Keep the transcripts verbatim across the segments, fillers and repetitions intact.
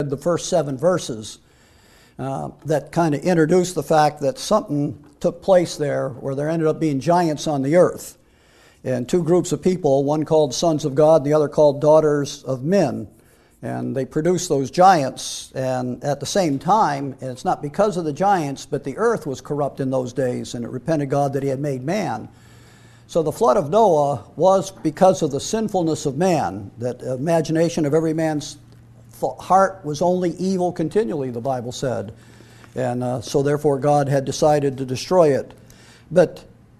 the first seven verses uh, that kind of introduced the fact that something took place there where there ended up being giants on the earth. And two groups of people, one called sons of God, the other called daughters of men. And they produced those giants, and at the same time, and it's not because of the giants, but the earth was corrupt in those days, and it repented God that he had made man. So the flood of Noah was because of the sinfulness of man, that imagination of every man's heart was only evil continually, the Bible said. And uh, so therefore God had decided to destroy it. But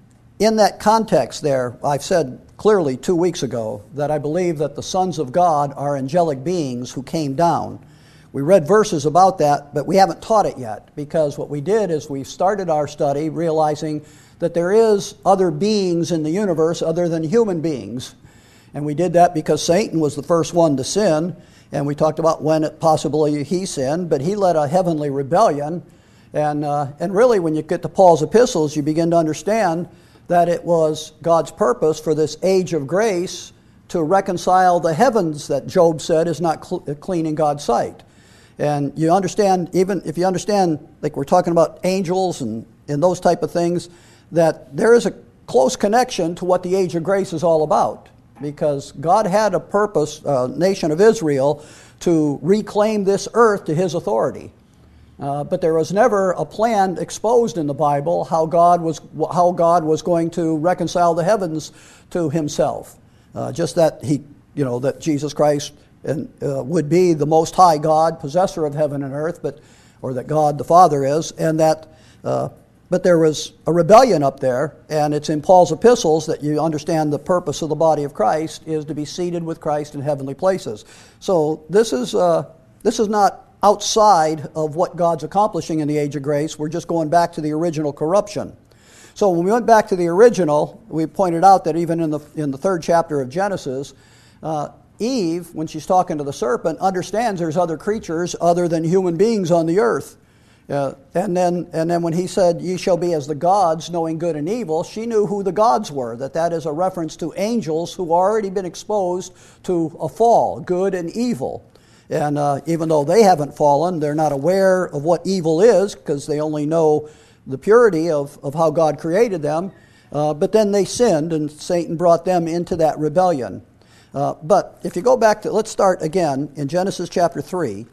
in that context there, I've said clearly two weeks ago that I believe that the sons of God are angelic beings who came down. We read verses about that, but we haven't taught it yet, because what we did is we started our study realizing that there is other beings in the universe other than human beings. And we did that because Satan was the first one to sin, and we talked about when it possibly he sinned, but he led a heavenly rebellion. And, uh, and really when you get to Paul's epistles, you begin to understand that it was God's purpose for this age of grace to reconcile the heavens that Job said is not cl- clean in God's sight. And you understand, even if you understand, like we're talking about angels and, and those type of things, that there is a close connection to what the age of grace is all about. Because God had a purpose, uh, nation of Israel, to reclaim this earth to his authority. Uh, but there was never a plan exposed in the Bible how God was how God was going to reconcile the heavens to himself. Uh, just that he, you know, that Jesus Christ and, uh, would be the Most High God, possessor of heaven and earth, but or that God the Father is, and that. Uh, but there was a rebellion up there, and it's in Paul's epistles that you understand the purpose of the body of Christ is to be seated with Christ in heavenly places. So this is uh, this is not outside of what God's accomplishing in the age of grace. We're just going back to the original corruption. So when we went back to the original, we pointed out that even in the in the third chapter of Genesis, uh, Eve, when she's talking to the serpent, understands there's other creatures other than human beings on the earth. Uh, and then and then when he said, "Ye shall be as the gods, knowing good and evil," she knew who the gods were, that that is a reference to angels who already been exposed to a fall, good and evil. And uh, even though they haven't fallen, they're not aware of what evil is because they only know the purity of, of how God created them. Uh, but then they sinned, and Satan brought them into that rebellion. Uh, but if you go back to, let's start again in Genesis chapter three,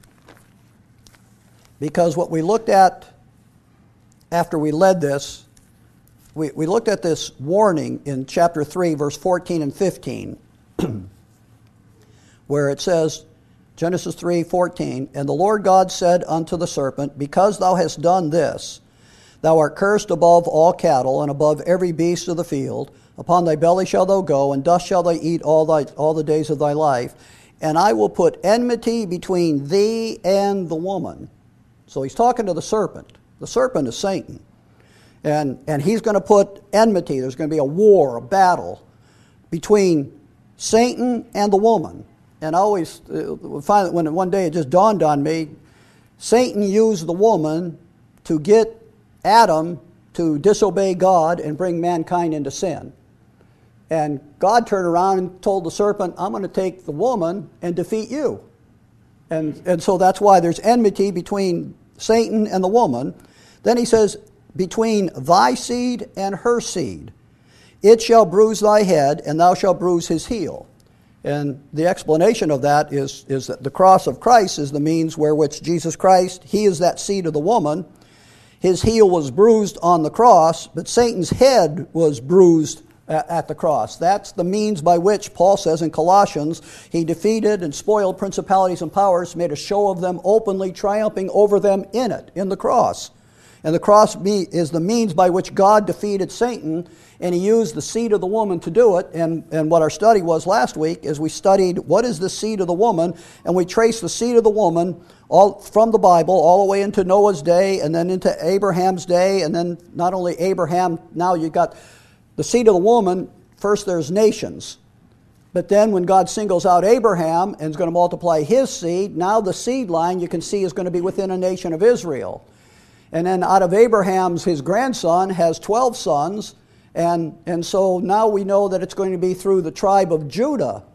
because what we looked at after we led this, we, we looked at this warning in chapter three, verse fourteen and fifteen, where it says, Genesis three fourteen, "And the Lord God said unto the serpent, Because thou hast done this, thou art cursed above all cattle, and above every beast of the field. Upon thy belly shalt thou go, and dust shalt thou eat all thy all the days of thy life. And I will put enmity between thee and the woman." So he's talking to the serpent. The serpent is Satan. And, and he's going to put enmity. There's going to be a war, a battle between Satan and the woman. And I always uh, find that when one day it just dawned on me, Satan used the woman to get Adam to disobey God and bring mankind into sin. And God turned around and told the serpent, "I'm going to take the woman and defeat you." And, and so that's why there's enmity between Satan and the woman. Then he says, "Between thy seed and her seed, it shall bruise thy head, and thou shalt bruise his heel." And the explanation of that is, is that the cross of Christ is the means wherewith Jesus Christ, he is that seed of the woman. His heel was bruised on the cross, but Satan's head was bruised at, at the cross. That's the means by which, Paul says in Colossians, he defeated and spoiled principalities and powers, made a show of them openly, triumphing over them in it, in the cross. And the cross is the means by which God defeated Satan, and he used the seed of the woman to do it. And, and what our study was last week is we studied what is the seed of the woman, and we traced the seed of the woman all from the Bible all the way into Noah's day, and then into Abraham's day, and then not only Abraham, now you've got the seed of the woman. First there's nations. But then when God singles out Abraham and is going to multiply his seed, now the seed line you can see is going to be within a nation of Israel. And then out of Abraham's, his grandson has twelve sons. And, and so now we know that it's going to be through the tribe of Judah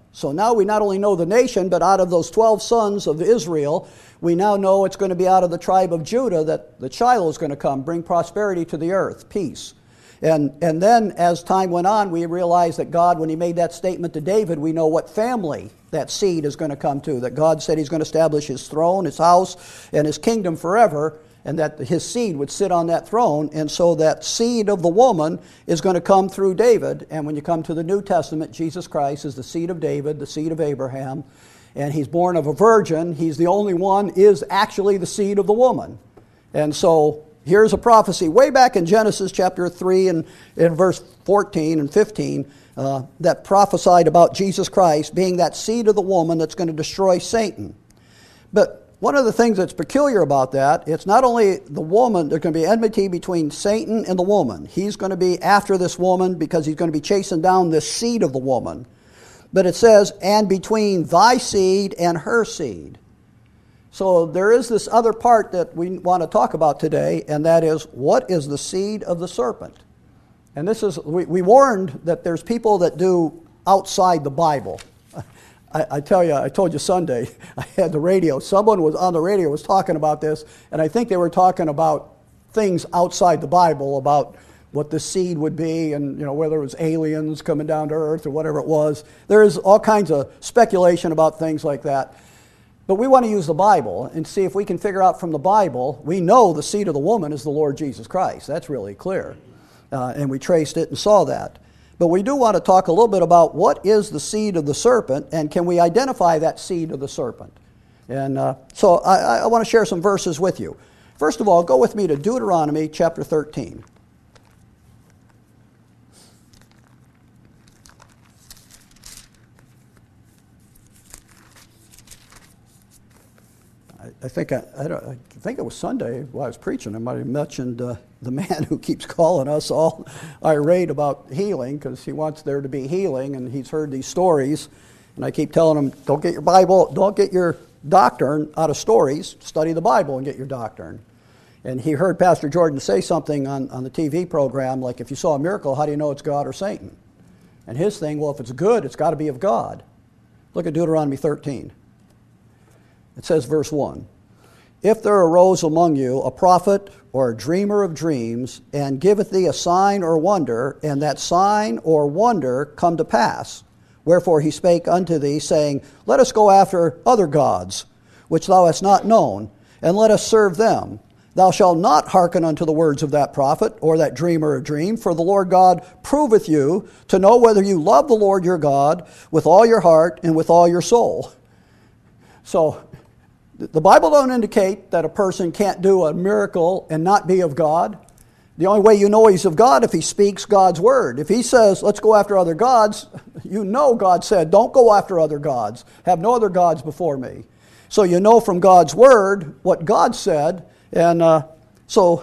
So now we not only know the nation, but out of those twelve sons of Israel, we now know it's going to be out of the tribe of Judah that the Shiloh is going to come, bring prosperity to the earth, peace. And, and then as time went on, we realized that God, when he made that statement to David, we know what family that seed is going to come to, that God said he's going to establish his throne, his house, and his kingdom forever, and that his seed would sit on that throne. And so that seed of the woman is going to come through David. And when you come to the New Testament, Jesus Christ is the seed of David, the seed of Abraham, and he's born of a virgin. He's the only one, is actually the seed of the woman. And so here's a prophecy way back in Genesis chapter three and in verse fourteen and fifteen uh, that prophesied about Jesus Christ being that seed of the woman that's going to destroy Satan. But one of the things that's peculiar about that, it's not only the woman, there's going to be enmity between Satan and the woman. He's going to be after this woman because he's going to be chasing down this seed of the woman. But it says, and between thy seed and her seed. So there is this other part that we want to talk about today, and that is, what is the seed of the serpent? And this is, we, we warned that there's people that do outside the Bible. I, I tell you, I told you Sunday, I had the radio. Someone was on the radio was talking about this, and I think they were talking about things outside the Bible, about what the seed would be, and you know whether it was aliens coming down to earth or whatever it was. There is all kinds of speculation about things like that. But we want to use the Bible and see if we can figure out from the Bible. We know the seed of the woman is the Lord Jesus Christ. That's really clear. Uh, and we traced it and saw that. But we do want to talk a little bit about what is the seed of the serpent, and can we identify that seed of the serpent? And uh, so I, I want to share some verses with you. First of all, go with me to Deuteronomy chapter thirteen. I think I, I, don't, I think it was Sunday while I was preaching. I might have mentioned uh, the man who keeps calling us all irate about healing because he wants there to be healing, and he's heard these stories. And I keep telling him, don't get your Bible, don't get your doctrine out of stories. Study the Bible and get your doctrine. And he heard Pastor Jordan say something on, on the T V program, like, if you saw a miracle, how do you know it's God or Satan? And his thing, well, if it's good, it's got to be of God. Look at Deuteronomy thirteen. It says, verse one, if there arose among you a prophet or a dreamer of dreams, and giveth thee a sign or wonder, and that sign or wonder come to pass, wherefore he spake unto thee, saying, let us go after other gods, which thou hast not known, and let us serve them. Thou shalt not hearken unto the words of that prophet or that dreamer of dream, for the Lord God proveth you to know whether you love the Lord your God with all your heart and with all your soul. So the Bible don't indicate that a person can't do a miracle and not be of God. The only way you know he's of God if he speaks God's word. If he says, let's go after other gods, you know God said, don't go after other gods. Have no other gods before me. So you know from God's word what God said. And uh, so,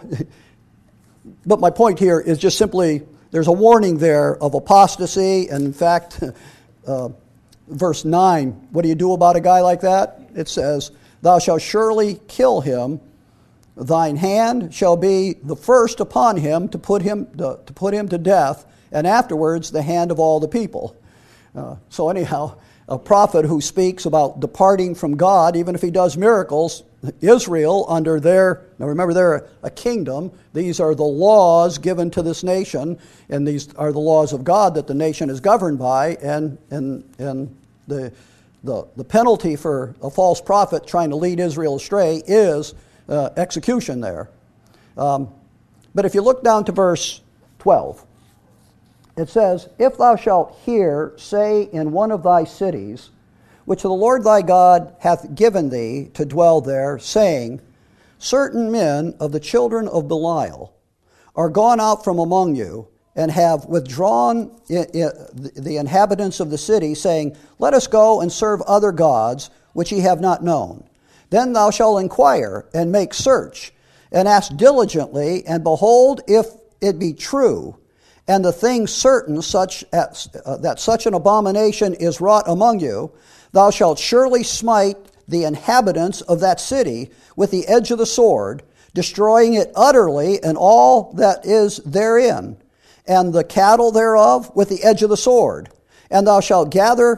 but my point here is just simply, there's a warning there of apostasy. And in fact, uh, verse nine, what do you do about a guy like that? It says, thou shalt surely kill him. Thine hand shall be the first upon him to put him to, to put him to death, and afterwards the hand of all the people. Uh, so anyhow, a prophet who speaks about departing from God, even if he does miracles, Israel under their, now remember they're a kingdom, these are the laws given to this nation, and these are the laws of God that the nation is governed by, and and and the The, the penalty for a false prophet trying to lead Israel astray is uh, execution there. Um, but if you look down to verse twelve, it says, if thou shalt hear say in one of thy cities, which the Lord thy God hath given thee to dwell there, saying, certain men of the children of Belial are gone out from among you, and have withdrawn the inhabitants of the city, saying, let us go and serve other gods, which ye have not known. Then thou shalt inquire, and make search, and ask diligently, and behold, if it be true, and the thing certain such as, uh, that such an abomination is wrought among you, thou shalt surely smite the inhabitants of that city with the edge of the sword, destroying it utterly, and all that is therein, and the cattle thereof with the edge of the sword. And thou shalt gather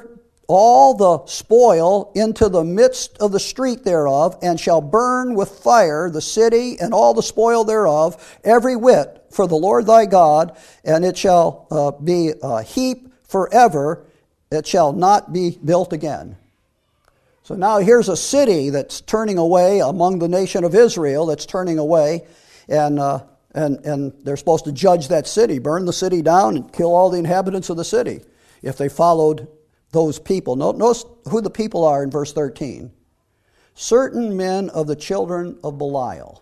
all the spoil into the midst of the street thereof, and shall burn with fire the city and all the spoil thereof, every whit, for the Lord thy God, and it shall uh, be a heap forever, it shall not be built again. So now here's a city that's turning away among the nation of Israel, that's turning away, and uh, and and they're supposed to judge that city, burn the city down, and kill all the inhabitants of the city if they followed those people. Notice who the people are in verse thirteen. Certain men of the children of Belial.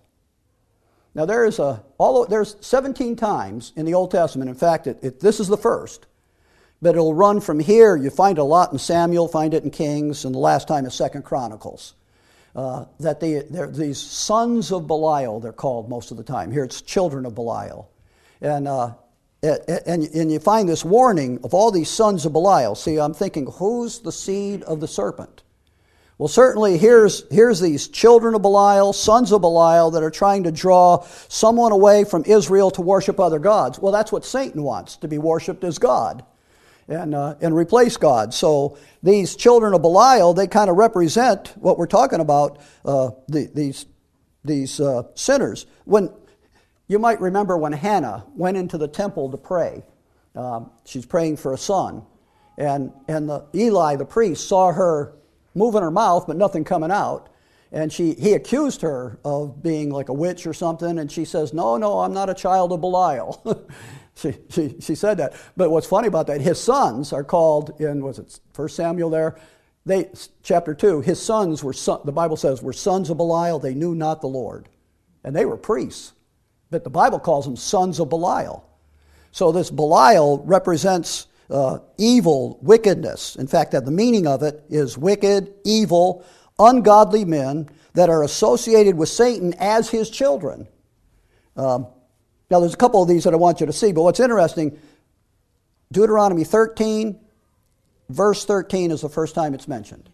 Now there is a, although there's seventeen times in the Old Testament. In fact, it, it, this is the first. But it'll run from here. You find it a lot in Samuel, find it in Kings, and the last time is Second Chronicles. Uh, that they, they're these sons of Belial, they're called most of the time. Here it's children of Belial. And uh, And, and you find this warning of all these sons of Belial. See, I'm thinking, who's the seed of the serpent? Well, certainly here's, here's these children of Belial, sons of Belial, that are trying to draw someone away from Israel to worship other gods. Well, that's what Satan wants, to be worshipped as God and, uh, and replace God. So these children of Belial, they kind of represent what we're talking about, uh, the, these, these uh, sinners. When You might remember when Hannah went into the temple to pray. Um, she's praying for a son. And, and the, Eli, the priest, saw her moving her mouth, but nothing coming out. And she, he accused her of being like a witch or something. And she says, no, no, I'm not a child of Belial. she, she, she said that. But what's funny about that, his sons are called in, was it First Samuel there? They, chapter two, his sons were, son, the Bible says, were sons of Belial. They knew not the Lord. And they were priests. But the Bible calls them sons of Belial. So this Belial represents uh, evil, wickedness. In fact, that the meaning of it is wicked, evil, ungodly men that are associated with Satan as his children. Um, now, there's a couple of these that I want you to see, but what's interesting, Deuteronomy thirteen, verse thirteen is the first time it's mentioned.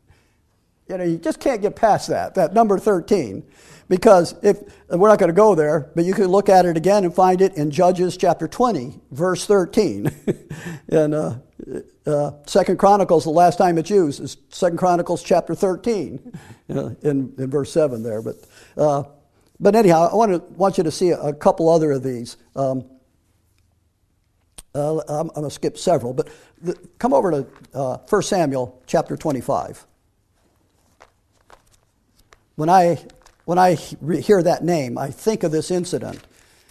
You know, you just can't get past that, that number thirteen. Because if we're not going to go there, but you can look at it again and find it in Judges chapter twenty, verse thirteen. and uh, uh, Second Chronicles, the last time it's used, is Second Chronicles chapter thirteen, you know, in, in verse seven there. But uh, but anyhow, I want to want you to see a, a couple other of these. Um, uh, I'm, I'm going to skip several, but the, come over to uh, First Samuel chapter twenty-five. When I When I hear that name, I think of this incident.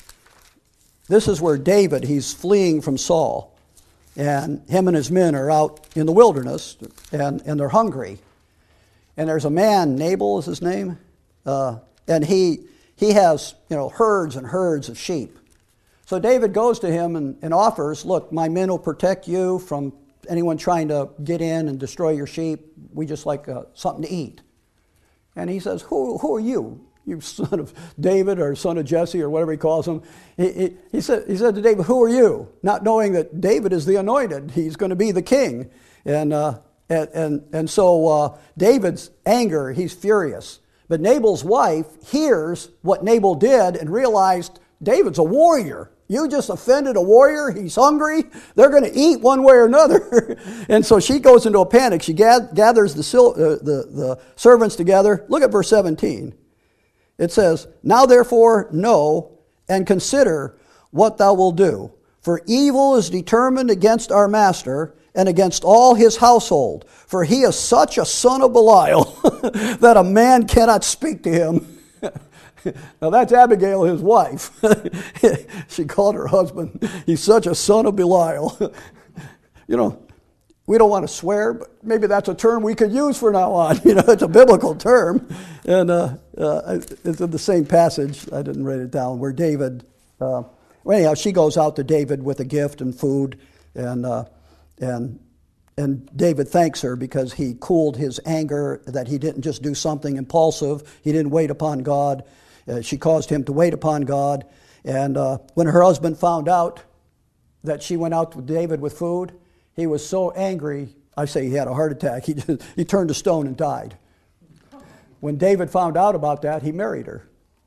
This is where David, he's fleeing from Saul, and him and his men are out in the wilderness, and, and they're hungry. And there's a man, Nabal is his name, uh, and he he has you know herds and herds of sheep. So David goes to him and, and offers, look, my men will protect you from anyone trying to get in and destroy your sheep. We just like uh, something to eat. And he says, who, who are you, you son of David or son of Jesse or whatever he calls him? He, he, he, said, he said to David, who are you? Not knowing that David is the anointed. He's going to be the king. And uh, and, and, and so uh, David's anger, he's furious. But Nabal's wife hears what Nabal did and realized David's a warrior. You just offended a warrior. He's hungry. They're going to eat one way or another. And so she goes into a panic. She gathers the, uh, the, the servants together. Look at verse seventeen. It says, now therefore know and consider what thou wilt do. For evil is determined against our master and against all his household. For he is such a son of Belial that a man cannot speak to him. Now that's Abigail, his wife. She called her husband, he's such a son of Belial. You know, we don't want to swear, but maybe that's a term we could use from now on. You know, it's a biblical term. And uh, uh, it's in the same passage, I didn't write it down, where David, uh, well, anyhow, she goes out to David with a gift and food, and uh, and And David thanks her because he cooled his anger, that he didn't just do something impulsive. He didn't wait upon God. Uh, she caused him to wait upon God. And uh, when her husband found out that she went out with David with food, he was so angry, I say he had a heart attack. He, just, he turned to stone and died. When David found out about that, he married her.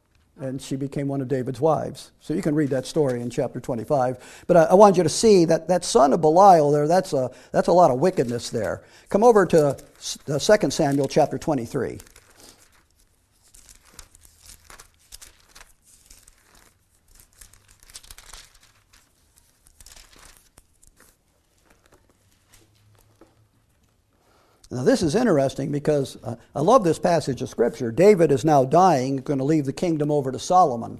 and she became one of David's wives. So you can read that story in chapter twenty-five. But I, I want you to see that that son of Belial there, that's a, that's a lot of wickedness there. Come over to uh, Second Samuel chapter twenty-three. Now this is interesting because uh, I love this passage of Scripture. David is now dying, going to leave the kingdom over to Solomon.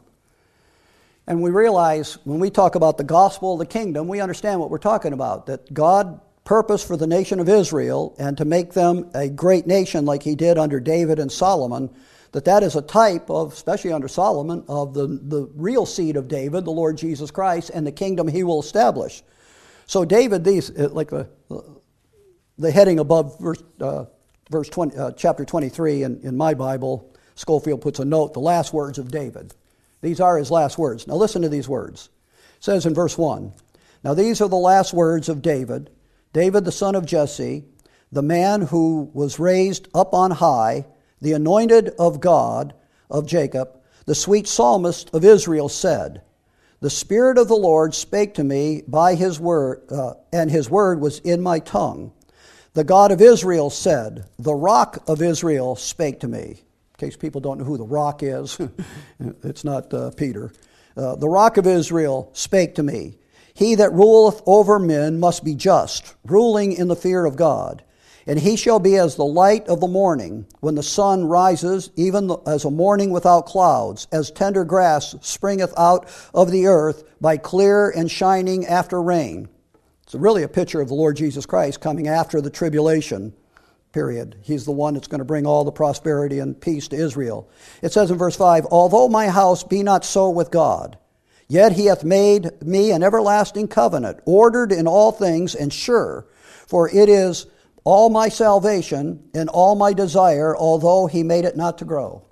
And we realize when we talk about the gospel of the kingdom, we understand what we're talking about. That God purposed for the nation of Israel and to make them a great nation like he did under David and Solomon, that that is a type of, especially under Solomon, of the, the real seed of David, the Lord Jesus Christ, and the kingdom he will establish. So David, these, like the... The heading above verse, uh, verse twenty, uh, chapter twenty-three in, in my Bible, Schofield puts a note, the last words of David. These are his last words. Now listen to these words. It says in verse one, "Now these are the last words of David, David the son of Jesse, the man who was raised up on high, the anointed of God, of Jacob, the sweet psalmist of Israel said, the Spirit of the Lord spake to me by his word, uh, and his word was in my tongue. The God of Israel said, the rock of Israel spake to me." In case people don't know who the rock is, it's not uh, Peter. Uh, "the rock of Israel spake to me. He that ruleth over men must be just, ruling in the fear of God. And he shall be as the light of the morning, when the sun rises, even as a morning without clouds, as tender grass springeth out of the earth by clear and shining after rain." It's really a picture of the Lord Jesus Christ coming after the tribulation period. He's the one that's going to bring all the prosperity and peace to Israel. It says in verse five, "Although my house be not so with God, yet he hath made me an everlasting covenant, ordered in all things and sure. For it is all my salvation and all my desire, although he made it not to grow."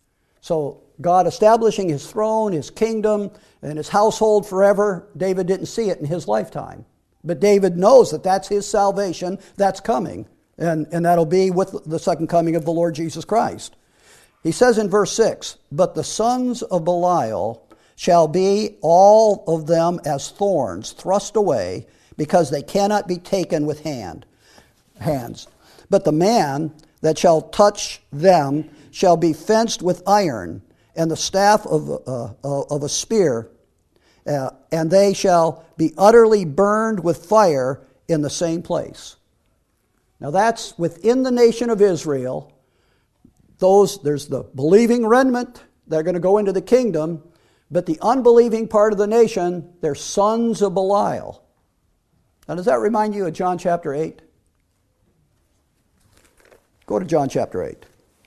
So God establishing his throne, his kingdom, and his household forever, David didn't see it in his lifetime. But David knows that that's his salvation that's coming. And, and that'll be with the second coming of the Lord Jesus Christ. He says in verse six, "But the sons of Belial shall be all of them as thorns thrust away, because they cannot be taken with hand, hands. But the man that shall touch them shall be fenced with iron, and the staff of, uh, of a spear, uh, and they shall be utterly burned with fire in the same place." Now that's within the nation of Israel. Those, there's the believing remnant, they're going to go into the kingdom, but the unbelieving part of the nation, they're sons of Belial. Now does that remind you of John chapter eight? Go to John chapter eight.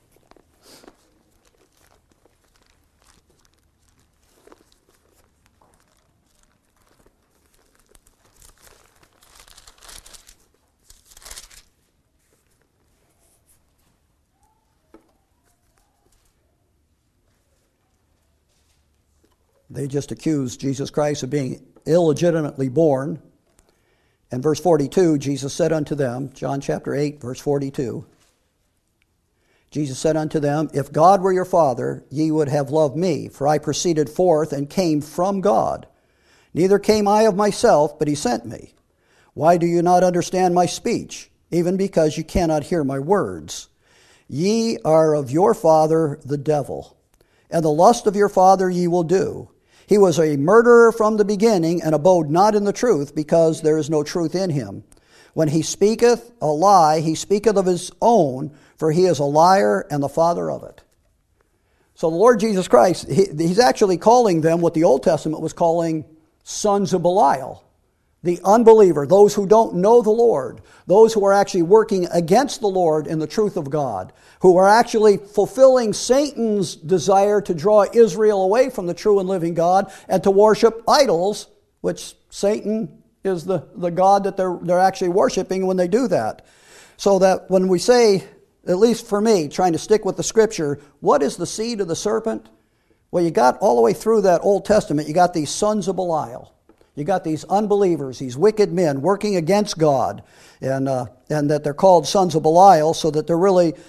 They just accused Jesus Christ of being illegitimately born. And verse forty-two, Jesus said unto them, John chapter eight, verse forty-two, Jesus said unto them, "If God were your Father, ye would have loved me, for I proceeded forth and came from God. Neither came I of myself, but he sent me. Why do you not understand my speech, even because you cannot hear my words? Ye are of your father the devil, and the lust of your father ye will do. He was a murderer from the beginning, and abode not in the truth, because there is no truth in him. When he speaketh a lie, he speaketh of his own, for he is a liar and the father of it." So the Lord Jesus Christ, he, he's actually calling them what the Old Testament was calling sons of Belial. The unbeliever, those who don't know the Lord, those who are actually working against the Lord in the truth of God, who are actually fulfilling Satan's desire to draw Israel away from the true and living God and to worship idols, which Satan is the, the God that they're, they're actually worshiping when they do that. So that when we say, at least for me, trying to stick with the Scripture, what is the seed of the serpent? Well, you got all the way through that Old Testament, you got these sons of Belial. You got these unbelievers, these wicked men working against God, and uh, and that they're called sons of Belial, so that they're really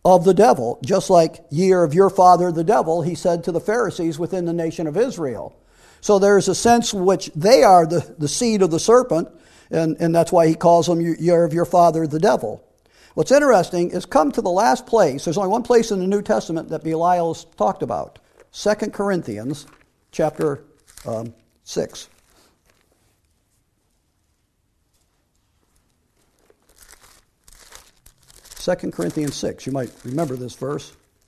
of the devil, just like ye are of your father the devil, he said to the Pharisees within the nation of Israel. So there's a sense in which they are the, the seed of the serpent, and, and that's why he calls them, ye are of your father the devil. What's interesting is come to the last place. There's only one place in the New Testament that Belial is talked about. Second Corinthians chapter um, six. Second Corinthians six. You might remember this verse.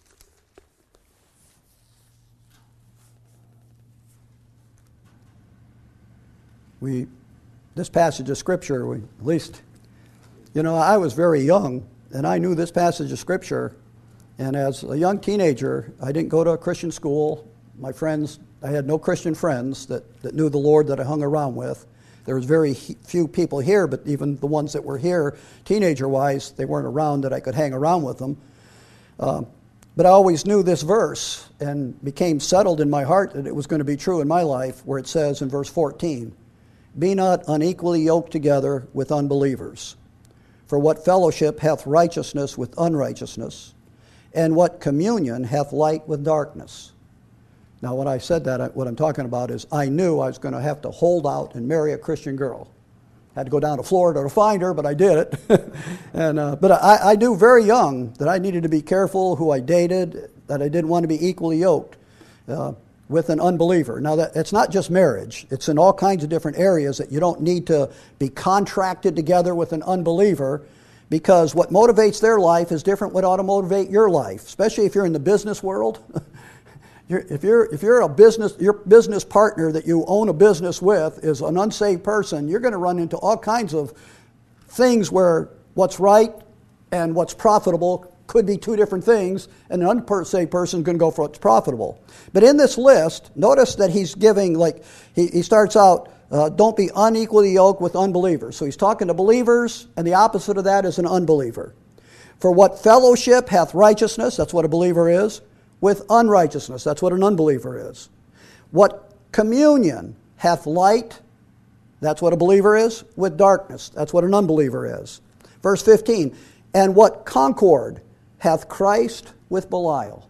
We, this passage of Scripture, we, at least, you know, I was very young, and I knew this passage of Scripture. And as a young teenager, I didn't go to a Christian school. My friends, I had no Christian friends that, that knew the Lord that I hung around with. There was very few people here, but even the ones that were here, teenager-wise, they weren't around that I could hang around with them. Uh, but I always knew this verse and became settled in my heart that it was going to be true in my life, where it says in verse fourteen, be not unequally yoked together with unbelievers. For what fellowship hath righteousness with unrighteousness? And what communion hath light with darkness? Now, when I said that, what I'm talking about is I knew I was going to have to hold out and marry a Christian girl. I had to go down to Florida to find her, but I did it. and uh, But I, I knew very young that I needed to be careful who I dated, that I didn't want to be equally yoked uh, with an unbeliever. Now, that it's not just marriage. It's in all kinds of different areas that you don't need to be contracted together with an unbeliever, because what motivates their life is different what ought to motivate your life, especially if you're in the business world. You're, if you're if you're a business your business partner that you own a business with is an unsaved person, you're going to run into all kinds of things where what's right and what's profitable could be two different things, and an unsaved person is going to go for what's profitable. But in this list, notice that he's giving, like he, he starts out, uh, don't be unequally yoked with unbelievers. So he's talking to believers, and the opposite of that is an unbeliever. For what fellowship hath righteousness, that's what a believer is, with unrighteousness, that's what an unbeliever is. What communion hath light, that's what a believer is, with darkness, that's what an unbeliever is. Verse fifteen, and what concord hath Christ with Belial?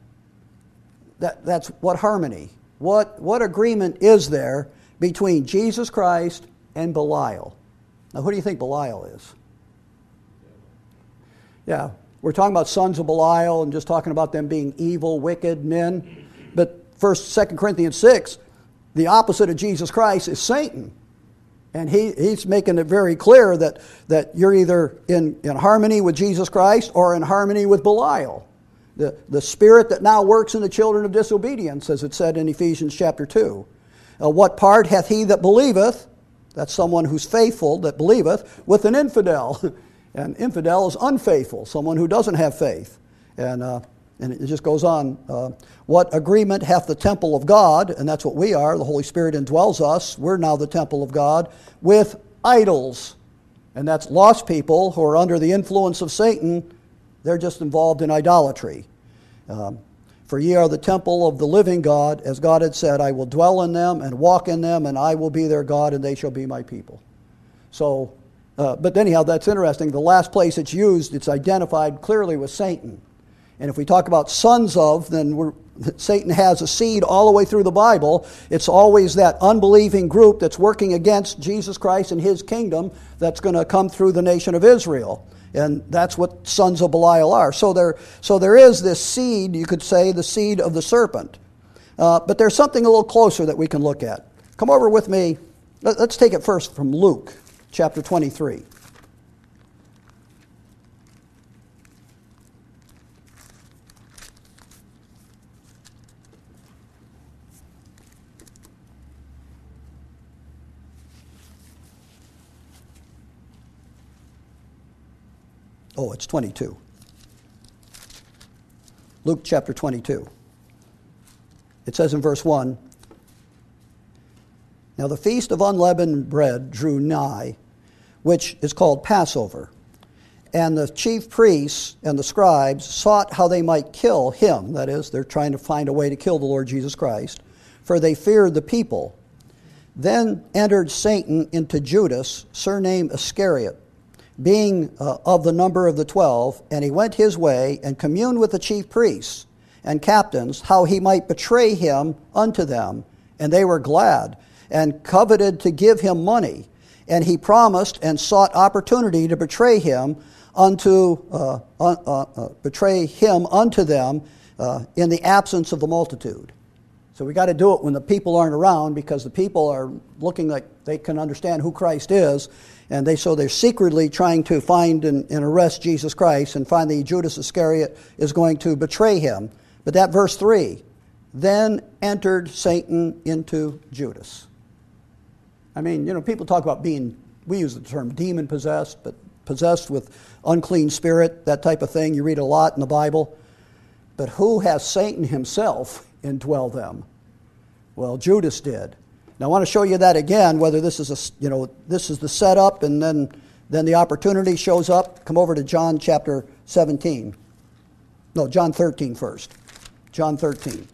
That, that's what harmony, what, what agreement is there between Jesus Christ and Belial? Now, who do you think Belial is? Yeah, we're talking about sons of Belial and just talking about them being evil, wicked men. But First, Second Corinthians six, the opposite of Jesus Christ is Satan. And he, he's making it very clear that, that you're either in, in harmony with Jesus Christ or in harmony with Belial, the, the spirit that now works in the children of disobedience, as it said in Ephesians chapter two. Uh, what part hath he that believeth, that's someone who's faithful, that believeth, with an infidel? And infidel is unfaithful, someone who doesn't have faith. And uh, and it just goes on. Uh, what agreement hath the temple of God, and that's what we are, the Holy Spirit indwells us, we're now the temple of God, with idols. And that's lost people who are under the influence of Satan. They're just involved in idolatry. Um, For ye are the temple of the living God, as God had said, I will dwell in them and walk in them, and I will be their God, and they shall be my people. So, uh, but anyhow, that's interesting. The last place it's used, it's identified clearly with Satan. And if we talk about sons of, then we're, Satan has a seed all the way through the Bible. It's always that unbelieving group that's working against Jesus Christ and his kingdom that's going to come through the nation of Israel. And that's what sons of Belial are. So there, so there is this seed, you could say, the seed of the serpent. Uh, but there's something a little closer that we can look at. Come over with me. Let's take it first from Luke chapter twenty-three. Oh, it's twenty-two. Luke chapter twenty-two. It says in verse one, Now the feast of unleavened bread drew nigh, which is called Passover. And the chief priests and the scribes sought how they might kill him. That is, they're trying to find a way to kill the Lord Jesus Christ, for they feared the people. Then entered Satan into Judas, surnamed Iscariot, being uh, of the number of the twelve, and he went his way and communed with the chief priests and captains, how he might betray him unto them. And they were glad, and coveted to give him money. And he promised and sought opportunity to betray him unto uh, uh, uh, betray him unto them uh, in the absence of the multitude. So we got to do it when the people aren't around, because the people are looking like they can understand who Christ is, and they so they're secretly trying to find and, and arrest Jesus Christ, and finally Judas Iscariot is going to betray him. But that verse three, then entered Satan into Judas. I mean, you know, people talk about being, we use the term demon possessed, but possessed with unclean spirit, that type of thing. You read a lot in the Bible. But who has Satan himself indwell them? Well, Judas did. Now I want to show you that again, whether this is a, you know, this is the setup and then then the opportunity shows up. Come over to John chapter seventeen. No, John thirteen first. John thirteen.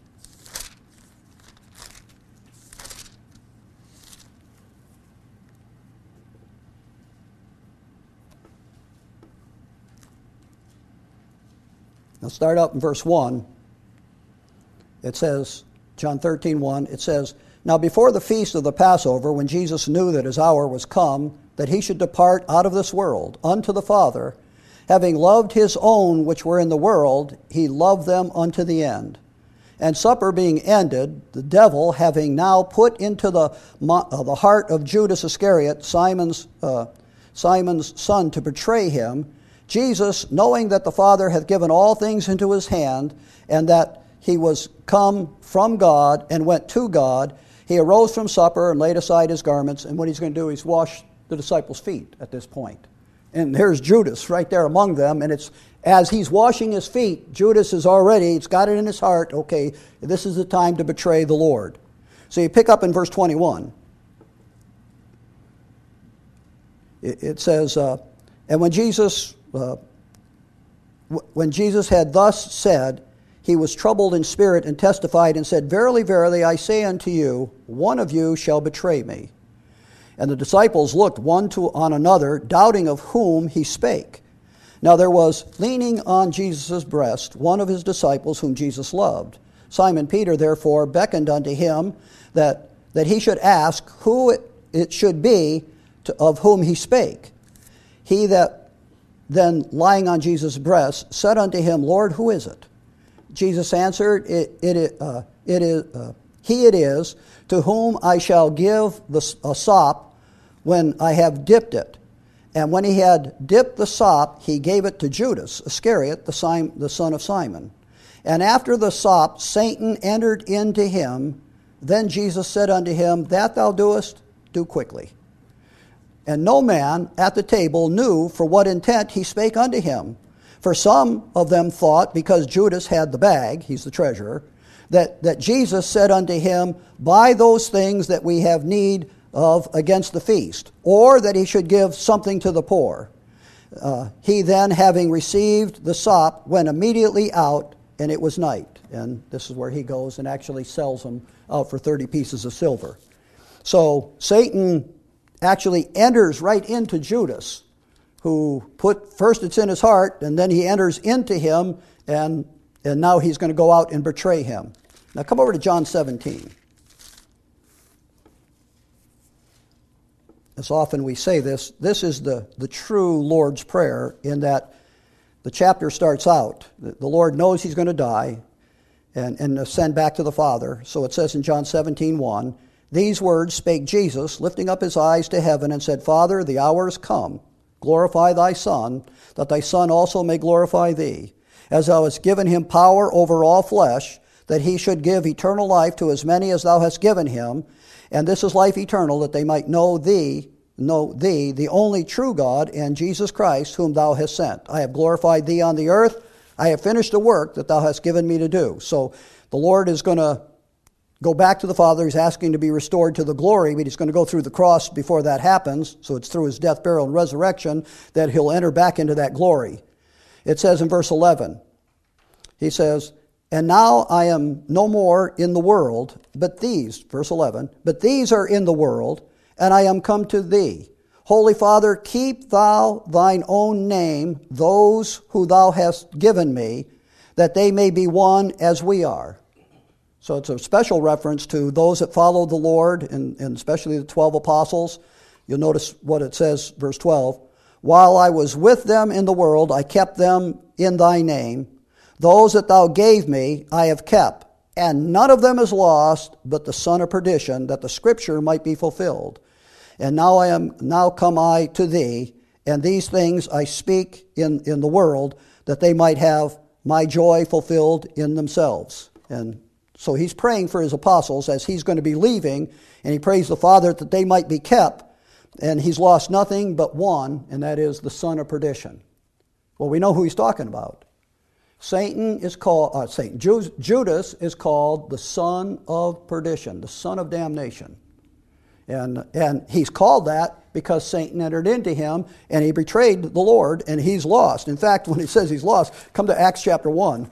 Now start out in verse one. It says, John thirteen one, it says, Now before the feast of the Passover, when Jesus knew that his hour was come, that he should depart out of this world unto the Father, having loved his own which were in the world, he loved them unto the end. And supper being ended, the devil having now put into the, uh, the heart of Judas Iscariot, Simon's, uh, Simon's son, to betray him, Jesus, knowing that the Father hath given all things into his hand, and that he was come from God and went to God, he arose from supper and laid aside his garments, and what he's going to do is wash the disciples' feet at this point. And there's Judas right there among them, and it's as he's washing his feet, Judas is already, it's got it in his heart, okay, this is the time to betray the Lord. So you pick up in verse twenty-one. It, it says, uh, and when Jesus, uh, w- when Jesus had thus said, he was troubled in spirit and testified and said, Verily, verily, I say unto you, one of you shall betray me. And the disciples looked one to on another, doubting of whom he spake. Now there was leaning on Jesus' breast one of his disciples whom Jesus loved. Simon Peter therefore beckoned unto him that, that he should ask who it, it should be to, of whom he spake. He that then lying on Jesus' breast said unto him, Lord, who is it? Jesus answered, It, it, uh, it is, uh, he it is to whom I shall give the, a sop when I have dipped it. And when he had dipped the sop, he gave it to Judas Iscariot, the, Sim, the son of Simon. And after the sop, Satan entered into him. Then Jesus said unto him, That thou doest, do quickly. And no man at the table knew for what intent he spake unto him. For some of them thought, because Judas had the bag, he's the treasurer, that, that Jesus said unto him, Buy those things that we have need of against the feast, or that he should give something to the poor. Uh, he then, having received the sop, went immediately out, and it was night. And this is where he goes and actually sells them out for thirty pieces of silver. So Satan actually enters right into Judas, who put, first it's in his heart, and then he enters into him, and, and now he's going to go out and betray him. Now come over to John seventeen. As often we say this, this is the, the true Lord's Prayer, in that the chapter starts out, the Lord knows he's going to die and, and ascend back to the Father. So it says in John seventeen one, These words spake Jesus, lifting up his eyes to heaven, and said, Father, the hour is come. Glorify thy Son, that thy Son also may glorify thee, as thou hast given him power over all flesh, that he should give eternal life to as many as thou hast given him. And this is life eternal, that they might know thee, know thee, the only true God, and Jesus Christ, whom thou hast sent. I have glorified thee on the earth. I have finished the work that thou hast given me to do. So the Lord is going to go back to the Father. He's asking to be restored to the glory, but he's going to go through the cross before that happens. So it's through his death, burial, and resurrection that he'll enter back into that glory. It says in verse eleven, he says, And now I am no more in the world, but these, verse eleven, but these are in the world, and I am come to thee. Holy Father, keep thou thine own name, those who thou hast given me, that they may be one as we are. So it's a special reference to those that follow the Lord, and, and especially the twelve apostles. You'll notice what it says, verse twelve. While I was with them in the world, I kept them in thy name. Those that thou gave me, I have kept. And none of them is lost, but the son of perdition, that the scripture might be fulfilled. And now I am now come I to thee, and these things I speak in, in the world, that they might have my joy fulfilled in themselves. And so he's praying for his apostles as he's going to be leaving, and he prays the Father that they might be kept. And he's lost nothing but one, and that is the son of perdition. Well, we know who he's talking about. Satan is called, uh, Satan, Judas is called the son of perdition, the son of damnation. And, and he's called that because Satan entered into him, and he betrayed the Lord, and he's lost. In fact, when he says he's lost, come to Acts chapter one.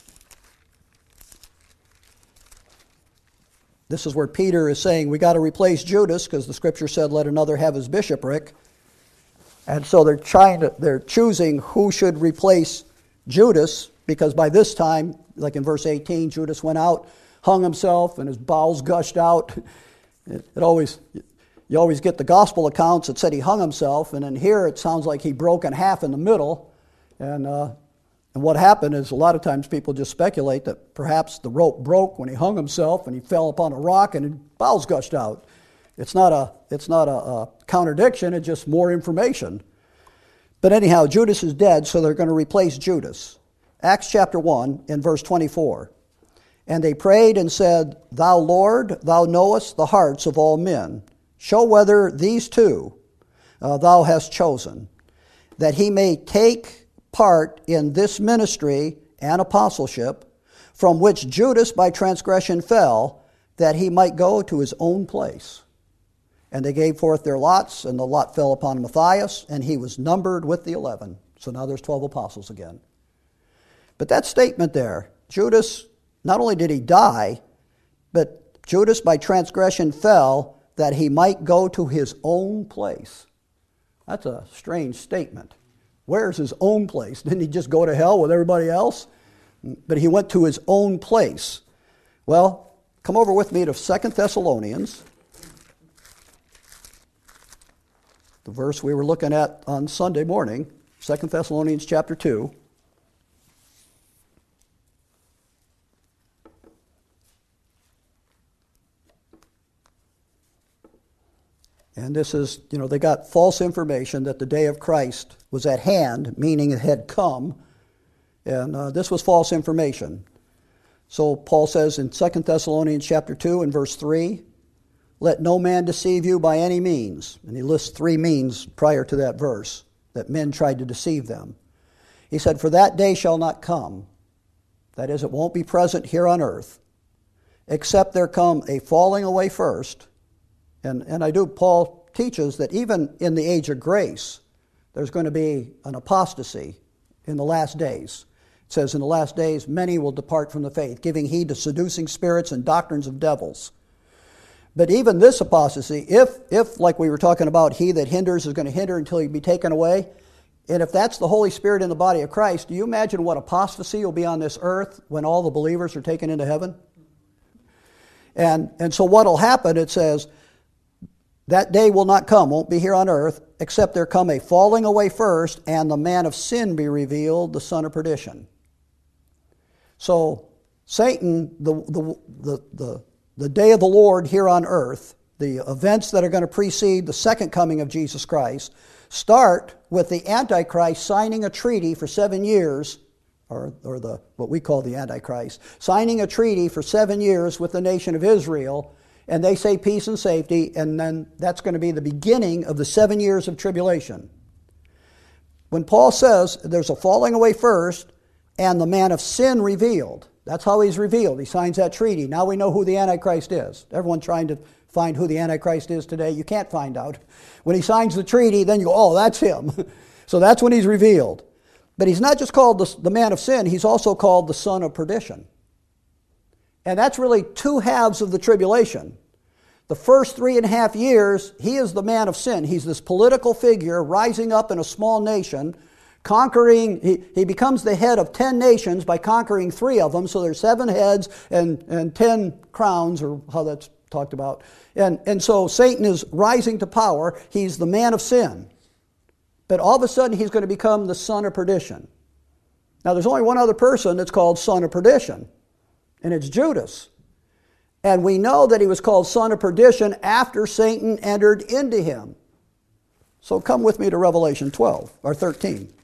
This is where Peter is saying, we got to replace Judas, because the scripture said, let another have his bishopric. And so they're trying to, they're choosing who should replace Judas, because by this time, like in verse eighteen, Judas went out, hung himself, and his bowels gushed out. It, it always, you always get the gospel accounts that said he hung himself, and in here it sounds like he broke in half in the middle. And uh, and what happened is a lot of times people just speculate that perhaps the rope broke when he hung himself, and he fell upon a rock, and his bowels gushed out. It's not a it's not a, a contradiction. It's just more information. But anyhow, Judas is dead, so they're going to replace Judas. Acts chapter one in verse twenty-four. And they prayed and said, Thou, Lord, thou knowest the hearts of all men. Show whether these two uh, thou hast chosen, that he may take part in this ministry and apostleship, from which Judas by transgression fell, that he might go to his own place. And they gave forth their lots, and the lot fell upon Matthias, and he was numbered with the eleven. So now there's twelve apostles again. But that statement there, Judas, not only did he die, but Judas by transgression fell that he might go to his own place. That's a strange statement. Where's his own place? Didn't he just go to hell with everybody else? But he went to his own place. Well, come over with me to Second Thessalonians, the verse we were looking at on Sunday morning, Second Thessalonians chapter two. And this is, you know, they got false information that the day of Christ was at hand, meaning it had come. And uh, this was false information. So Paul says in Second Thessalonians chapter two and verse three, let no man deceive you by any means. And he lists three means prior to that verse that men tried to deceive them. He said, for that day shall not come, that is, it won't be present here on earth, except there come a falling away first. And, and I do, Paul teaches that even in the age of grace, there's going to be an apostasy in the last days. It says, in the last days, many will depart from the faith, giving heed to seducing spirits and doctrines of devils. But even this apostasy, if, if like we were talking about, he that hinders is going to hinder until he be taken away, and if that's the Holy Spirit in the body of Christ, do you imagine what apostasy will be on this earth when all the believers are taken into heaven? And, and so what will happen, it says, that day will not come, won't be here on earth, except there come a falling away first, and the man of sin be revealed, the son of perdition. So Satan, the, the, the, the, the day of the Lord here on earth, the events that are going to precede the second coming of Jesus Christ, start with the Antichrist signing a treaty for seven years, or, or the what we call the Antichrist, signing a treaty for seven years with the nation of Israel. And they say peace and safety, and then that's going to be the beginning of the seven years of tribulation. When Paul says there's a falling away first, and the man of sin revealed, that's how he's revealed. He signs that treaty. Now we know who the Antichrist is. Everyone trying to find who the Antichrist is today, you can't find out. When he signs the treaty, then you go, oh, that's him. So that's when he's revealed. But he's not just called the, the man of sin, he's also called the son of perdition. And that's really two halves of the tribulation. the first three and a half years, he is the man of sin. He's this political figure rising up in a small nation, conquering, he, he becomes the head of ten nations by conquering three of them, so there's seven heads and, and ten crowns, or how that's talked about. And, and so Satan is rising to power. He's the man of sin. But all of a sudden, he's going to become the son of perdition. Now, there's only one other person that's called son of perdition, and it's Judas. And we know that he was called son of perdition after Satan entered into him. So come with me to Revelation twelve, or thirteen.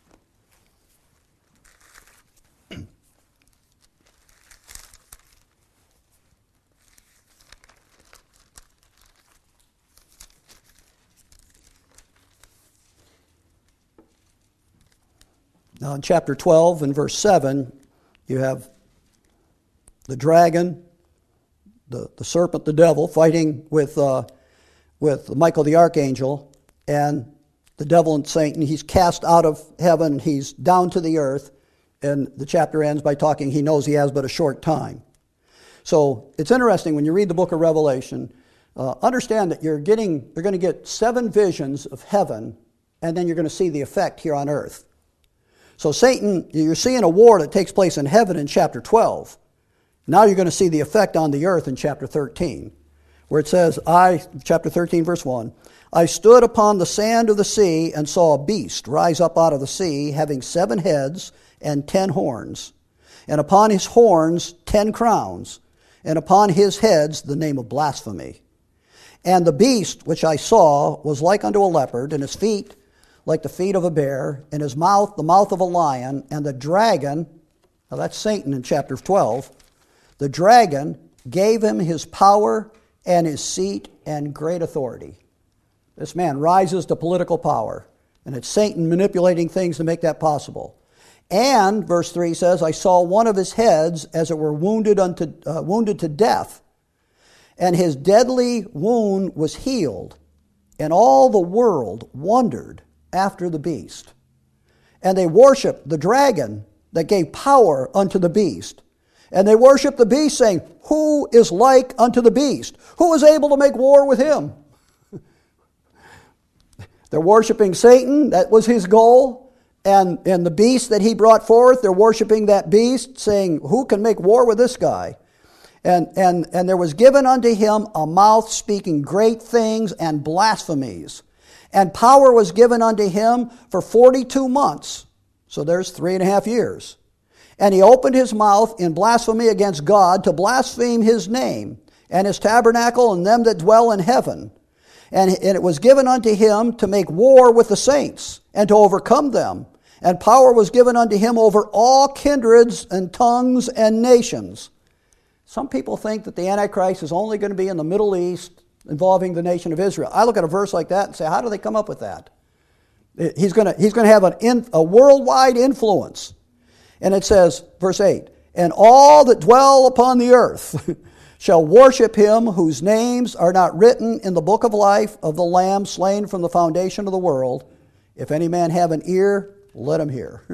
Now in chapter twelve and verse seven, you have the dragon, the, the serpent, the devil, fighting with, uh, with Michael the archangel, and the devil and Satan. He's cast out of heaven, he's down to the earth, and the chapter ends by talking, he knows he has but a short time. So it's interesting when you read the book of Revelation, uh, understand that you're getting, you're going to get seven visions of heaven, and then you're going to see the effect here on earth. So Satan, you're seeing a war that takes place in heaven in chapter twelve. Now you're going to see the effect on the earth in chapter thirteen, where it says, I, chapter thirteen, verse one, I stood upon the sand of the sea and saw a beast rise up out of the sea, having seven heads and ten horns, and upon his horns ten crowns, and upon his heads the name of blasphemy. And the beast which I saw was like unto a leopard, and his feet like the feet of a bear, and his mouth the mouth of a lion, and the dragon, now that's Satan in chapter twelve, the dragon gave him his power and his seat and great authority. This man rises to political power, and it's Satan manipulating things to make that possible. And, verse three says, I saw one of his heads as it were wounded unto uh, wounded to death, and his deadly wound was healed, and all the world wondered after the beast. And they worshiped the dragon that gave power unto the beast. And they worshiped the beast, saying, who is like unto the beast? Who is able to make war with him? They're worshiping Satan. That was his goal. And, and the beast that he brought forth, they're worshiping that beast, saying, who can make war with this guy? And, and, and there was given unto him a mouth speaking great things and blasphemies. And power was given unto him for forty-two months. So there's three and a half years. And he opened his mouth in blasphemy against God to blaspheme his name and his tabernacle and them that dwell in heaven. And, and it was given unto him to make war with the saints and to overcome them. And power was given unto him over all kindreds and tongues and nations. Some people think that the Antichrist is only going to be in the Middle East, involving the nation of Israel. I look at a verse like that and say, how do they come up with that? He's going to, he's going to have an in, a worldwide influence. And it says, verse eight, and all that dwell upon the earth shall worship him whose names are not written in the book of life of the Lamb slain from the foundation of the world. If any man have an ear, let him hear.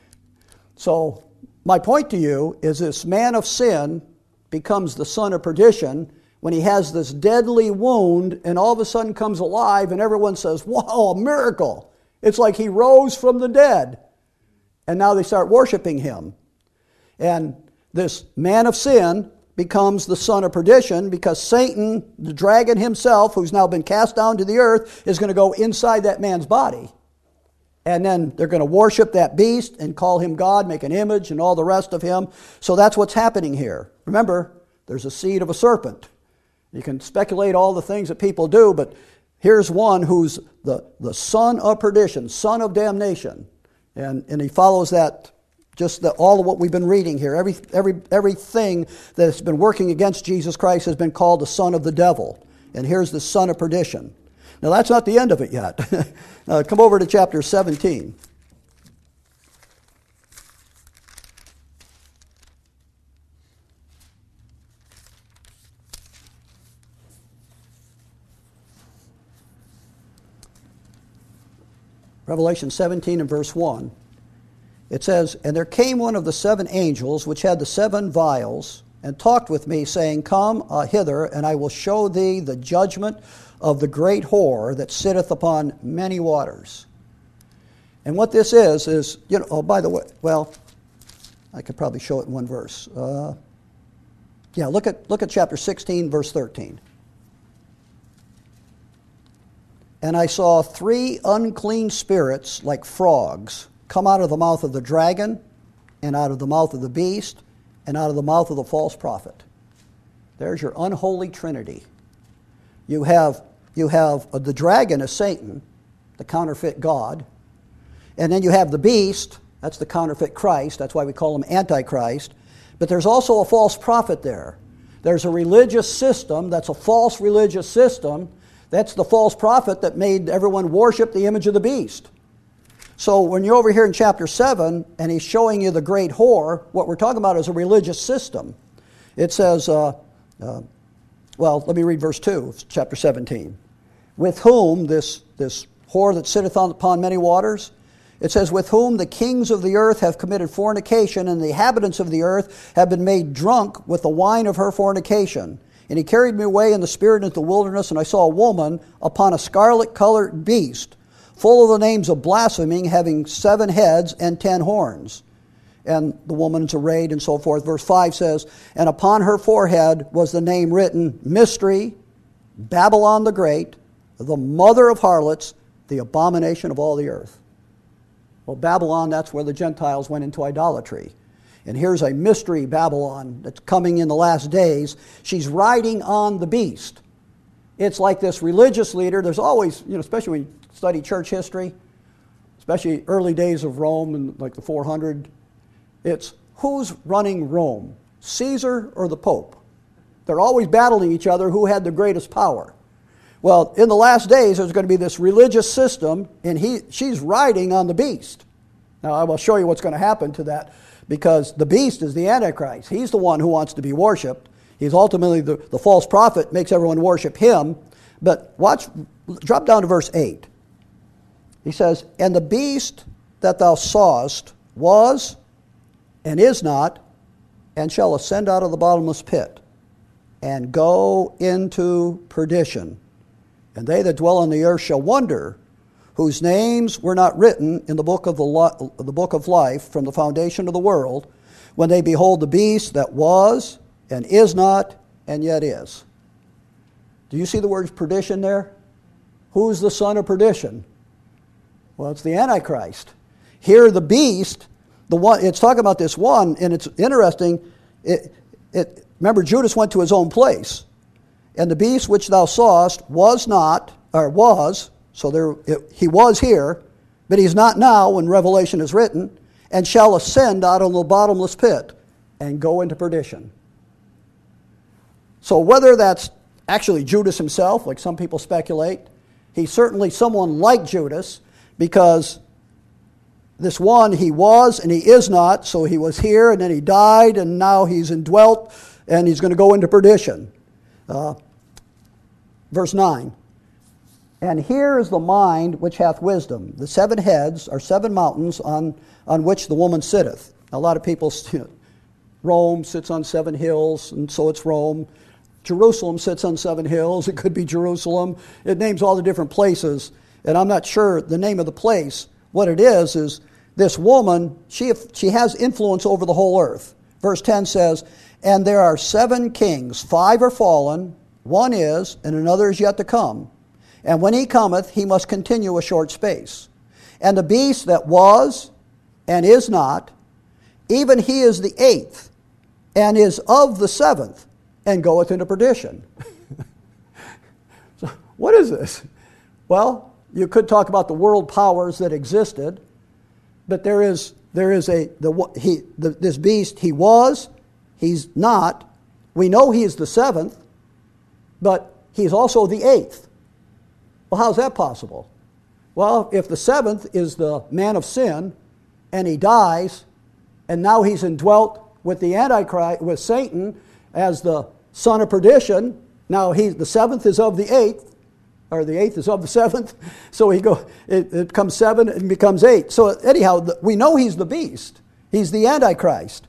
So my point to you is this man of sin becomes the son of perdition when he has this deadly wound and all of a sudden comes alive and everyone says, wow, a miracle. It's like he rose from the dead. And now they start worshiping him. And this man of sin becomes the son of perdition because Satan, the dragon himself, who's now been cast down to the earth, is going to go inside that man's body. And then they're going to worship that beast and call him God, make an image and all the rest of him. So that's what's happening here. Remember, there's a seed of a serpent. You can speculate all the things that people do, but here's one who's the, the son of perdition, son of damnation. And, and he follows that, just the, all of what we've been reading here. Every, every, everything that's been working against Jesus Christ has been called the son of the devil. And here's the son of perdition. Now that's not the end of it yet. uh, come over to chapter seventeen. Revelation seventeen and verse one. It says, and there came one of the seven angels which had the seven vials, and talked with me, saying, Come uh, hither, and I will show thee the judgment of the great whore that sitteth upon many waters. And what this is, is, you know, oh, by the way, well, I could probably show it in one verse. Uh, yeah, look at, look at chapter sixteen, verse thirteen. And I saw three unclean spirits like frogs come out of the mouth of the dragon, and out of the mouth of the beast, and out of the mouth of the false prophet. There's your unholy trinity. You have, you have uh, the dragon as Satan, the counterfeit God. And then you have the beast, that's the counterfeit Christ. That's why we call him Antichrist. But there's also a false prophet there. There's a religious system that's a false religious system. That's the false prophet that made everyone worship the image of the beast. So when you're over here in chapter seven, and he's showing you the great whore, what we're talking about is a religious system. It says, uh, uh, well, let me read verse two, chapter seventeen. With whom, this, this whore that sitteth on, upon many waters, it says, with whom the kings of the earth have committed fornication, and the inhabitants of the earth have been made drunk with the wine of her fornication. And he carried me away in the spirit into the wilderness, and I saw a woman upon a scarlet-colored beast, full of the names of blaspheming, having seven heads and ten horns. And the woman's arrayed and so forth. Verse five says, and upon her forehead was the name written, Mystery, Babylon the Great, the mother of harlots, the abomination of all the earth. Well, Babylon, that's where the Gentiles went into idolatry. And here's a mystery Babylon that's coming in the last days. She's riding on the beast. It's like this religious leader. There's always, you know, especially when you study church history, especially early days of Rome and like the four hundred, it's who's running Rome, Caesar or the Pope? They're always battling each other who had the greatest power. Well, in the last days, there's going to be this religious system, and he, she's riding on the beast. Now, I will show you what's going to happen to that, because the beast is the Antichrist. He's the one who wants to be worshipped. He's ultimately the, the false prophet, makes everyone worship him. But watch, drop down to verse eight. He says, and the beast that thou sawest was and is not, and shall ascend out of the bottomless pit, and go into perdition. And they that dwell on the earth shall wonder, whose names were not written in the book of the, li- the book of life from the foundation of the world, when they behold the beast that was and is not and yet is. Do you see the word perdition there? Who's the son of perdition? Well, it's the Antichrist. Here the beast, the one, it's talking about this one, and it's interesting. It, it, remember, Judas went to his own place. And the beast which thou sawest was not, or was, so there it, he was here, but he's not now when Revelation is written, and shall ascend out of the bottomless pit and go into perdition. So whether that's actually Judas himself, like some people speculate, he's certainly someone like Judas, because this one, he was and he is not, so he was here and then he died and now he's indwelt and he's going to go into perdition. Uh, verse nine. And here is the mind which hath wisdom. The seven heads are seven mountains on, on which the woman sitteth. A lot of people, you know, Rome sits on seven hills, and so it's Rome. Jerusalem sits on seven hills. It could be Jerusalem. It names all the different places, and I'm not sure the name of the place. What it is is this woman, she, she has influence over the whole earth. Verse ten says, and there are seven kings, five are fallen, one is, and another is yet to come. And when he cometh, he must continue a short space. And the beast that was and is not, even he is the eighth, and is of the seventh, and goeth into perdition. So, what is this? Well, you could talk about the world powers that existed, but there is there is a the he the, this beast. He was, he's not. We know he is the seventh, but he's also the eighth. Well, how's that possible? Well, if the seventh is the man of sin, and he dies, and now he's indwelt with the Antichrist, with Satan, as the son of perdition. Now he, the seventh is of the eighth, or the eighth is of the seventh. So he go, it, it becomes seven and becomes eight. So anyhow, the, we know he's the beast. He's the Antichrist.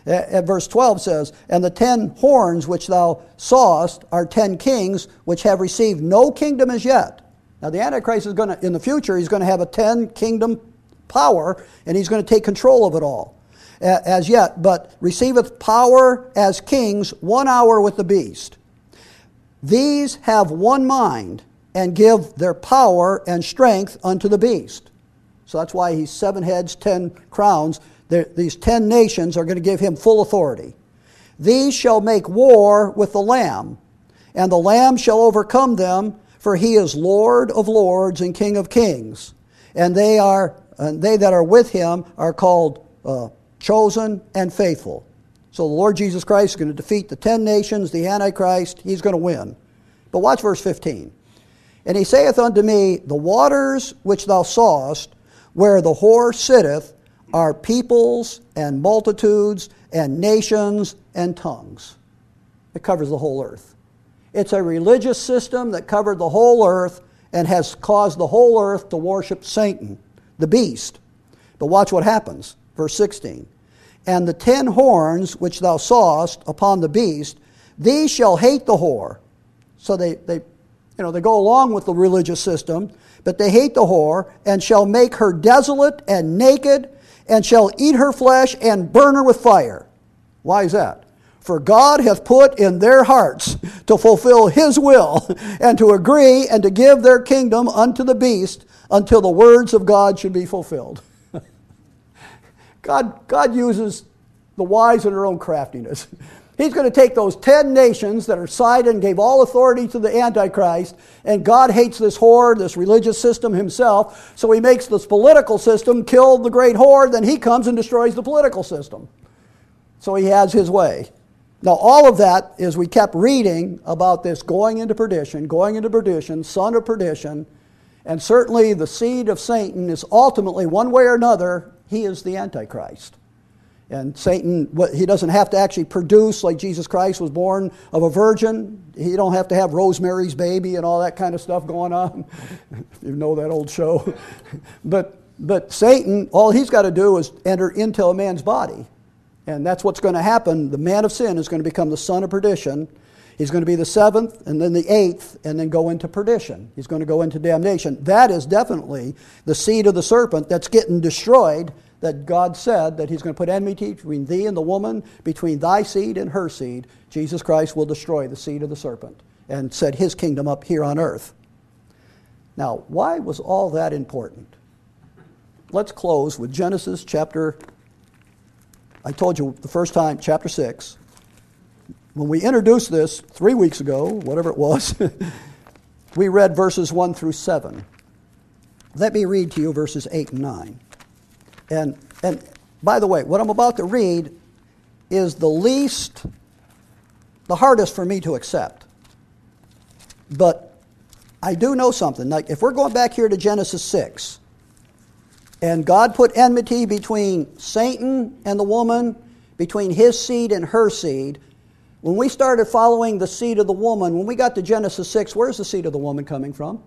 And verse twelve says, and the ten horns which thou sawest are ten kings which have received no kingdom as yet. Now the Antichrist is going to, in the future, he's going to have a ten kingdom power, and he's going to take control of it all as yet, but receiveth power as kings one hour with the beast. These have one mind, and give their power and strength unto the beast. So that's why he's seven heads, ten crowns. These ten nations are going to give him full authority. These shall make war with the Lamb, and the Lamb shall overcome them, for he is Lord of lords and King of kings. And they are and they that are with him are called uh, chosen and faithful. So the Lord Jesus Christ is going to defeat the ten nations, the Antichrist. He's going to win. But watch verse fifteen. And he saith unto me, the waters which thou sawest, where the whore sitteth, are peoples and multitudes and nations and tongues. It covers the whole earth. It's a religious system that covered the whole earth and has caused the whole earth to worship Satan, the beast. But watch what happens. Verse sixteen. And the ten horns which thou sawest upon the beast, these shall hate the whore. So they, they, you know, they go along with the religious system, but they hate the whore, and shall make her desolate and naked, and shall eat her flesh and burn her with fire. Why is that? For God hath put in their hearts to fulfill his will, and to agree and to give their kingdom unto the beast, until the words of God should be fulfilled. God, God uses the wise in their own craftiness. He's going to take those ten nations that are sided and gave all authority to the Antichrist, and God hates this whore, this religious system himself, so he makes this political system kill the great whore, then he comes and destroys the political system. So he has his way. Now all of that is, we kept reading about this going into perdition, going into perdition, son of perdition, and certainly the seed of Satan is ultimately, one way or another, he is the Antichrist. And Satan, he doesn't have to actually produce, like Jesus Christ was born of a virgin. He don't have to have Rosemary's Baby and all that kind of stuff going on. If you know that old show. But, but Satan, all he's got to do is enter into a man's body. And that's what's going to happen. The man of sin is going to become the son of perdition. He's going to be the seventh, and then the eighth, and then go into perdition. He's going to go into damnation. That is definitely the seed of the serpent that's getting destroyed, that God said that he's going to put enmity between thee and the woman, between thy seed and her seed. Jesus Christ will destroy the seed of the serpent and set his kingdom up here on earth. Now, why was all that important? Let's close with Genesis chapter, I told you the first time, chapter six. When we introduced this three weeks ago, whatever it was, we read verses one through seven. Let me read to you verses eight and nine. And, and by the way, what I'm about to read is the least, the hardest for me to accept. But I do know something. Like if we're going back here to Genesis six, and God put enmity between Satan and the woman, between his seed and her seed, when we started following the seed of the woman, when we got to Genesis six, where's the seed of the woman coming from?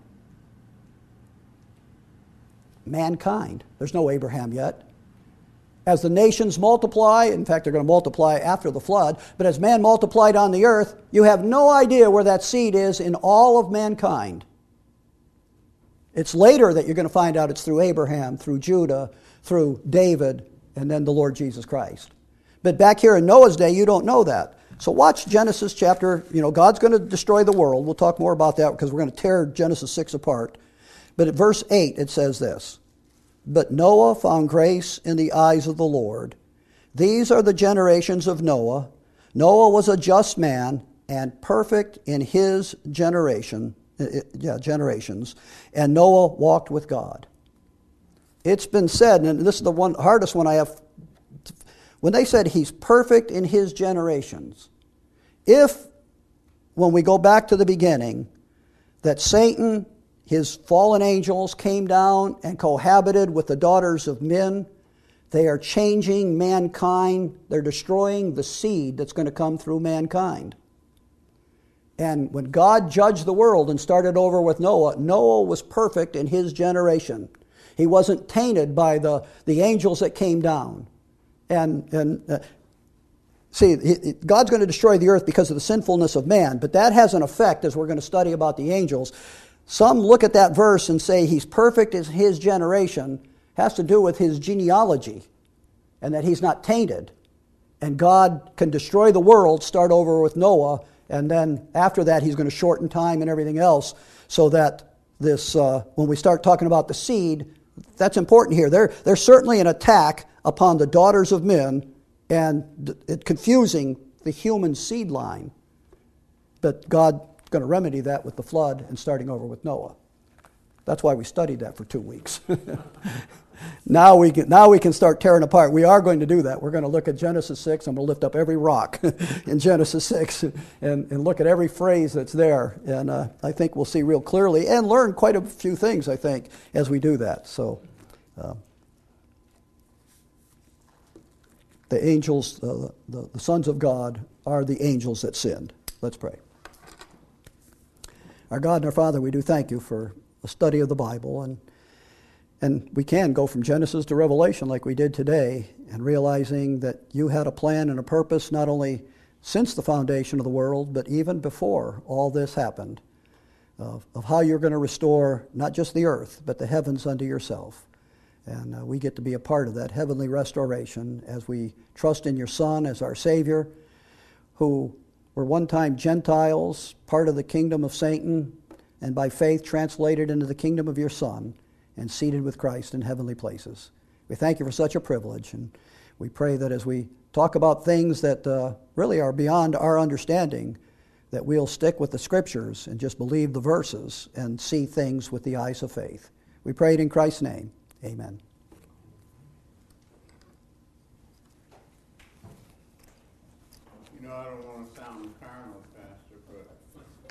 Mankind. There's no Abraham yet. As the nations multiply, in fact, they're going to multiply after the flood, but as man multiplied on the earth, you have no idea where that seed is in all of mankind. It's later that you're going to find out it's through Abraham, through Judah, through David, and then the Lord Jesus Christ. But back here in Noah's day, you don't know that. So watch Genesis chapter, you know, God's going to destroy the world. We'll talk more about that because we're going to tear Genesis six apart. But at verse eight, it says this, But Noah found grace in the eyes of the Lord. These are the generations of Noah. Noah was a just man and perfect in his generation, yeah, generations. And Noah walked with God. It's been said, and this is the one hardest one I have, when they said he's perfect in his generations, if, when we go back to the beginning, that Satan, his fallen angels, came down and cohabited with the daughters of men, they are changing mankind. They're destroying the seed that's going to come through mankind. And when God judged the world and started over with Noah, Noah was perfect in his generation. He wasn't tainted by the, the angels that came down. And, and uh, See, it, God's going to destroy the earth because of the sinfulness of man, but that has an effect, as we're going to study about the angels. Some look at that verse and say he's perfect as his generation, has to do with his genealogy, and that he's not tainted. And God can destroy the world, start over with Noah, and then after that he's going to shorten time and everything else, so that this, uh, when we start talking about the seed, that's important here. There, there's certainly an attack upon the daughters of men, and it confusing the human seed line. But God's going to remedy that with the flood and starting over with Noah. That's why we studied that for two weeks. Now we can now we can start tearing apart. We are going to do that. We're going to look at Genesis six. I'm going to lift up every rock in Genesis six and, and look at every phrase that's there. And uh, I think we'll see real clearly and learn quite a few things, I think, as we do that. So uh, the angels, uh, the, the sons of God, are the angels that sinned. Let's pray. Our God and our Father, we do thank you for a study of the Bible, and And we can go from Genesis to Revelation like we did today, and realizing that you had a plan and a purpose not only since the foundation of the world, but even before all this happened, of, of how you're going to restore not just the earth, but the heavens unto yourself. And uh, we get to be a part of that heavenly restoration as we trust in your Son as our Savior, who were one time Gentiles, part of the kingdom of Satan, and by faith translated into the kingdom of your Son, and seated with Christ in heavenly places. We thank you for such a privilege, and we pray that as we talk about things that uh, really are beyond our understanding, that we'll stick with the Scriptures and just believe the verses and see things with the eyes of faith. We pray it in Christ's name. Amen. You know, I don't want to sound carnal,